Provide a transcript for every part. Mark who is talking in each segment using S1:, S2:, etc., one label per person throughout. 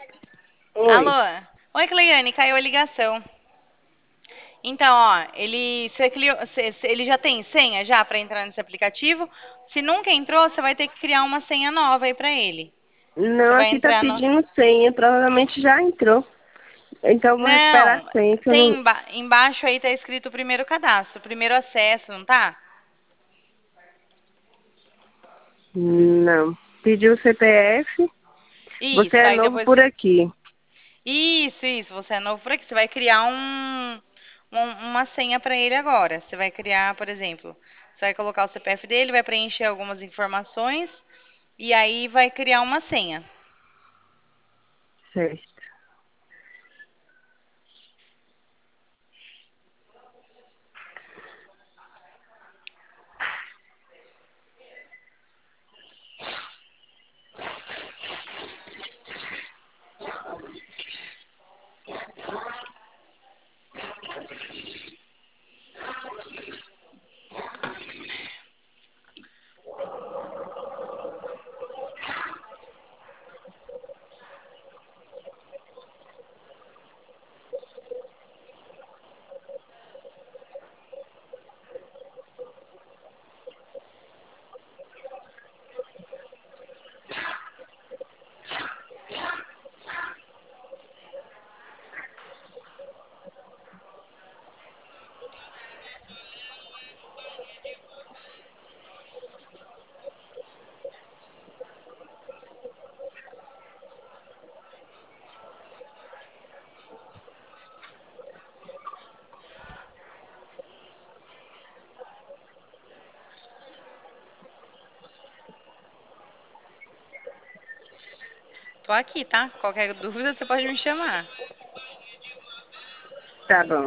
S1: Alô?
S2: Oi.
S1: Oi, Cleiane, caiu a ligação. Então, ó, ele já tem senha já para entrar nesse aplicativo? Se nunca entrou, você vai ter que criar uma senha nova aí para ele. Você
S2: Não,
S1: vai
S2: aqui tá
S1: entrar no.
S2: pedindo senha, provavelmente já entrou. Então eu vou recuperar
S1: Não,
S2: a senha, que eu
S1: tem
S2: não.
S1: embaixo aí tá escrito primeiro cadastro, primeiro acesso, não tá?
S2: Não. Pediu o CPF. Você
S1: Isso,
S2: é
S1: aí
S2: novo
S1: depois.
S2: por aqui.
S1: Isso, você é novo por aqui. Você vai criar uma senha para ele agora. Você vai criar, por exemplo, você vai colocar o CPF dele, vai preencher algumas informações e aí vai criar uma senha.
S2: Certo.
S1: Tô aqui, tá? Qualquer dúvida você pode me chamar.
S2: Tá bom.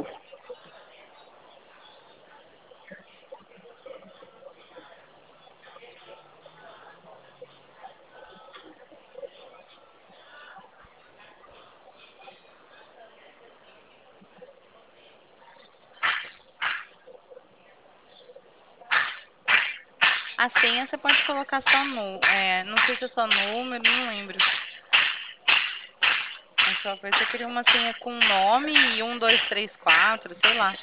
S1: A senha você pode colocar só não sei se é só número, não lembro. Mas qualquer coisa você cria uma senha com nome e 1, 2, 3, 4, sei lá.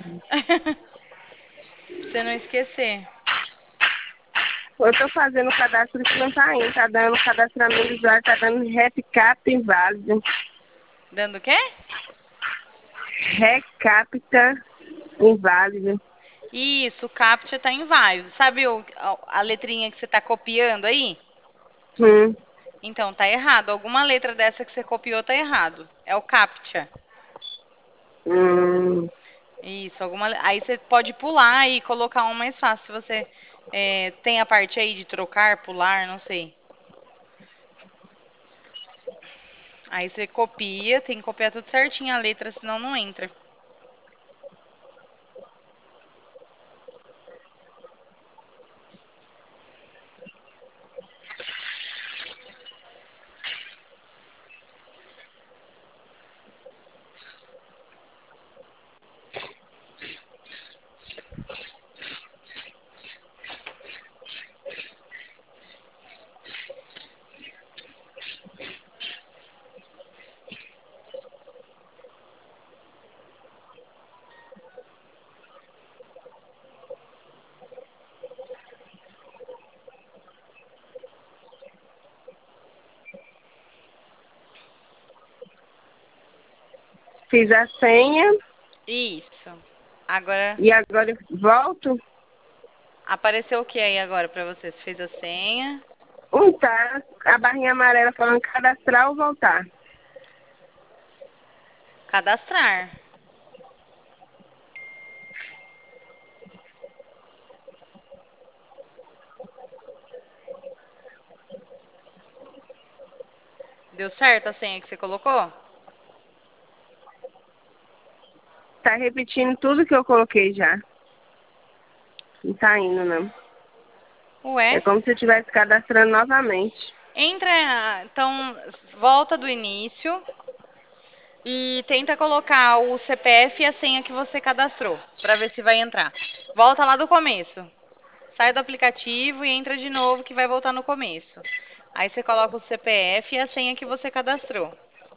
S1: Pra você não esquecer.
S2: Eu tô fazendo o cadastro que não tá indo. Tá dando cadastramento do usuário, tá dando recapta inválido.
S1: Dando o quê?
S2: Recapta inválido.
S1: Isso, o CAPTCHA tá inválido. Sabe a letrinha que você tá copiando aí?
S2: Hum,
S1: Então, tá errado. Alguma letra dessa que você copiou tá errado. É o CAPTCHA.
S2: hum.
S1: Isso, aí você pode pular e colocar um mais fácil. Se você tem a parte aí de trocar, pular, não sei. Aí você copia, tem que copiar tudo certinho a letra, senão não entra.
S2: Fiz a senha
S1: Isso. Agora,
S2: e agora eu volto.
S1: apareceu o que aí agora pra você? Você fez a senha.
S2: Tá a barrinha amarela falando cadastrar ou voltar.
S1: Cadastrar. Deu certo a senha que você colocou?
S2: Tá repetindo tudo que eu coloquei já. Não tá indo, não. É
S1: Ué?
S2: como se eu estivesse cadastrando novamente.
S1: Então, volta do início e tenta colocar o CPF e a senha que você cadastrou, pra ver se vai entrar. Volta lá do começo. Sai do aplicativo e entra de novo, que vai voltar no começo. Aí você coloca o CPF e a senha que você cadastrou.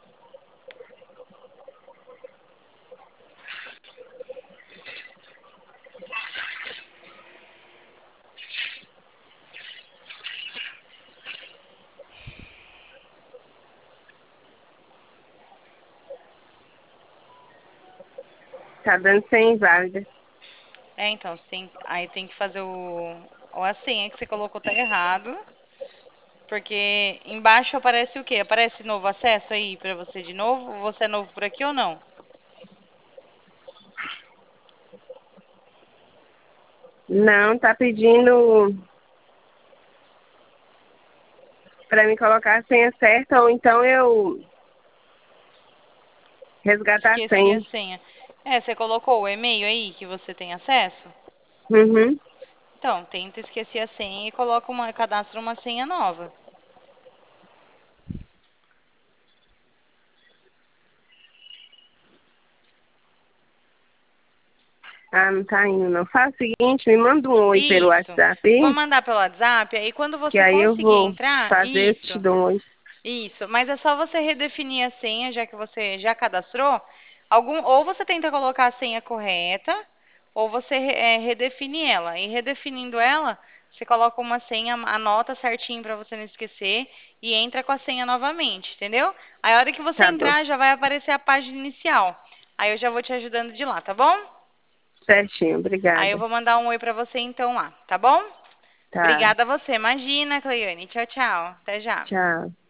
S2: Tá dando senha inválida.
S1: É, então, aí tem que fazer ou a senha que você colocou tá errado. Porque embaixo aparece o quê? Aparece novo acesso aí pra você de novo? Você é novo por aqui ou não?
S2: Não, tá pedindo para me colocar a senha certa ou então eu resgatar a
S1: Esqueci a
S2: senha.
S1: senha. É, você colocou o e-mail aí que você tem acesso?
S2: Uhum.
S1: Então, tenta esquecer a senha e coloca cadastra uma senha nova.
S2: Ah, não tá indo, não. Faz o seguinte, me manda um oi pelo
S1: Isso.
S2: WhatsApp
S1: Vou
S2: aí,
S1: mandar pelo WhatsApp, aí quando
S2: que
S1: você
S2: aí eu
S1: conseguir
S2: vou
S1: entrar,
S2: fazer, eu te
S1: isso.
S2: dou um oi.
S1: Isso, mas é só você redefinir a senha, já que você já cadastrou. Ou você tenta colocar a senha correta, ou você redefine ela. E redefinindo ela, você coloca uma senha, anota certinho para você não esquecer e entra com a senha novamente, entendeu? Aí a hora que você
S2: Tá bom.
S1: entrar, já vai aparecer a página inicial. Aí eu já vou te ajudando de lá, tá bom?
S2: Certinho,
S1: Aí eu
S2: obrigada.
S1: vou mandar um oi para você então lá, tá bom?
S2: Tá,
S1: Obrigada a você. Imagina, Cleiane. Tchau, tchau. Até já.
S2: tchau.